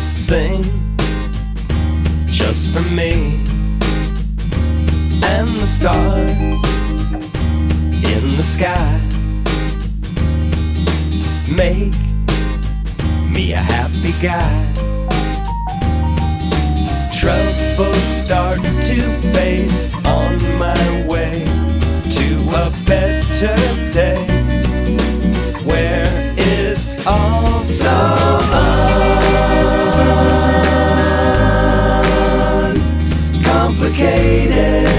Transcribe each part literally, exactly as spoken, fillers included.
Sing just for me and the stars in the sky. Make me a happy guy. Troubles start to fade on my way to a better day where it's all so uncomplicated.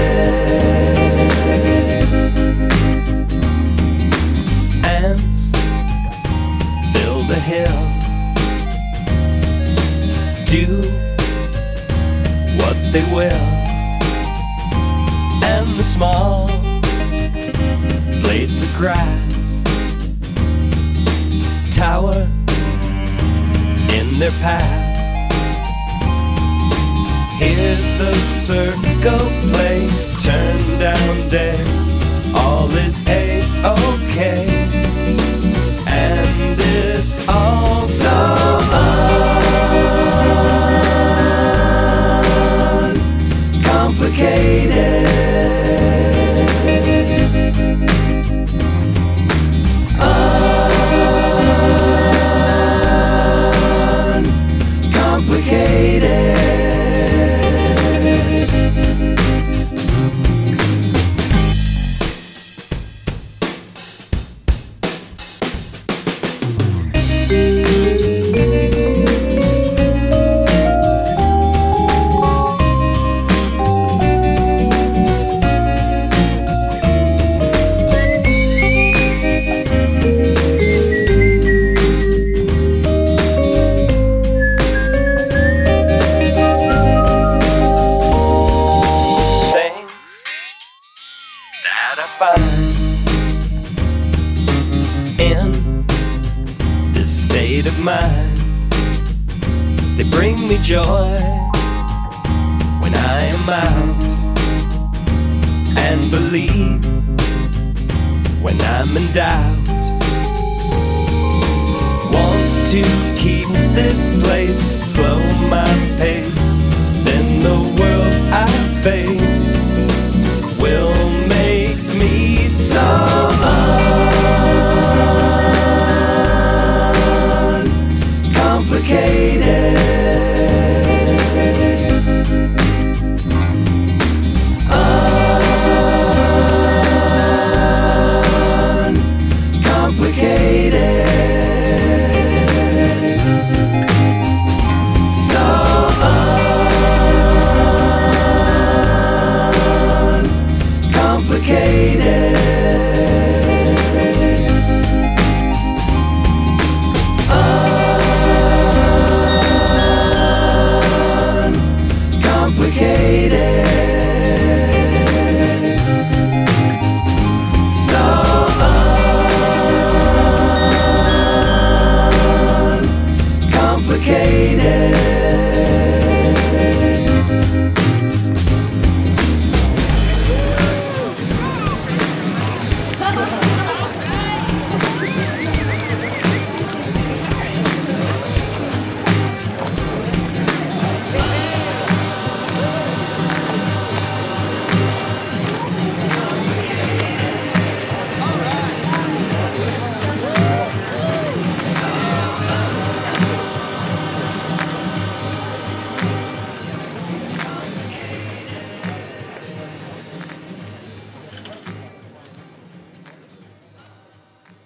Ants build a hill, do what they will, and the small blades of grass tower in their path. Hear the circle play, turn down day, all is A-okay, and it's all so uncomplicated. That I find in this state of mind, they bring me joy when I am out, and believe when I'm in doubt. Want to keep this place, slow my pace, then the world I face